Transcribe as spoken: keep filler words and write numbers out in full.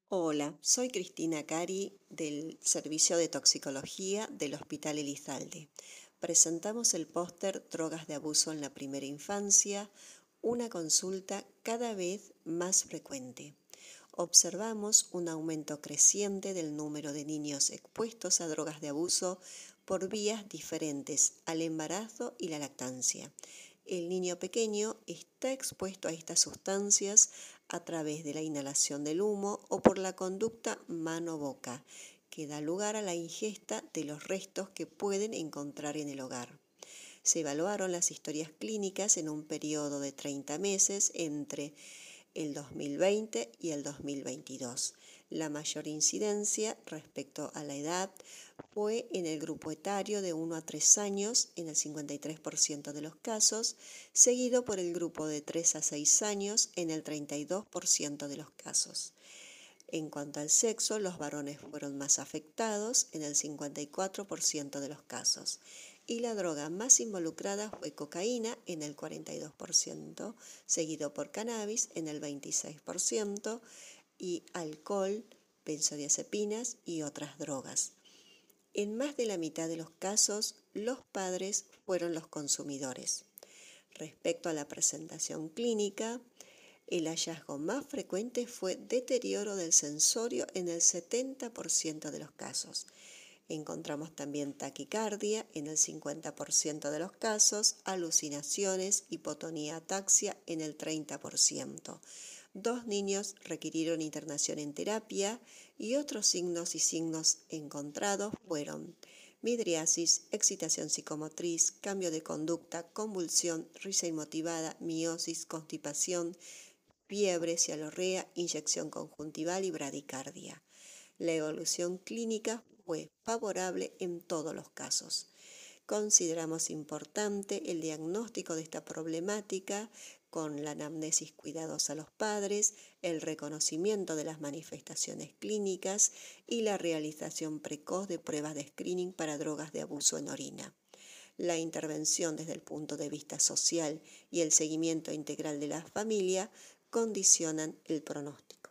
Hola, soy Cristina Cari del Servicio de Toxicología del Hospital Elizalde. Presentamos el póster Drogas de abuso en la primera infancia, una consulta cada vez más frecuente. Observamos un aumento creciente del número de niños expuestos a drogas de abuso por vías diferentes al embarazo y la lactancia. El niño pequeño está expuesto a estas sustancias a través de la inhalación del humo o por la conducta mano-boca, que da lugar a la ingesta de los restos que pueden encontrar en el hogar. Se evaluaron las historias clínicas en un periodo de treinta meses entre el dos mil veinte y el dos mil veintidós. La mayor incidencia respecto a la edad fue en el grupo etario de uno a tres años, en el cincuenta y tres por ciento de los casos, seguido por el grupo de tres a seis años, en el treinta y dos por ciento de los casos. En cuanto al sexo, los varones fueron más afectados, en el cincuenta y cuatro por ciento de los casos, y la droga más involucrada fue cocaína, en el cuarenta y dos por ciento, seguido por cannabis, en el veintiséis por ciento, y alcohol, benzodiazepinas y otras drogas. En más de la mitad de los casos, los padres fueron los consumidores. Respecto a la presentación clínica, el hallazgo más frecuente fue deterioro del sensorio en el setenta por ciento de los casos. Encontramos también taquicardia en el cincuenta por ciento de los casos, alucinaciones, hipotonía, ataxia en el treinta por ciento. Dos niños requirieron internación en terapia y otros signos y signos encontrados fueron midriasis, excitación psicomotriz, cambio de conducta, convulsión, risa inmotivada, miosis, constipación, fiebre, cialorrea, inyección conjuntival y bradicardia. La evolución clínica fue favorable en todos los casos. Consideramos importante el diagnóstico de esta problemática con la anamnesis cuidadosa a los padres, el reconocimiento de las manifestaciones clínicas y la realización precoz de pruebas de screening para drogas de abuso en orina. La intervención desde el punto de vista social y el seguimiento integral de la familia condicionan el pronóstico.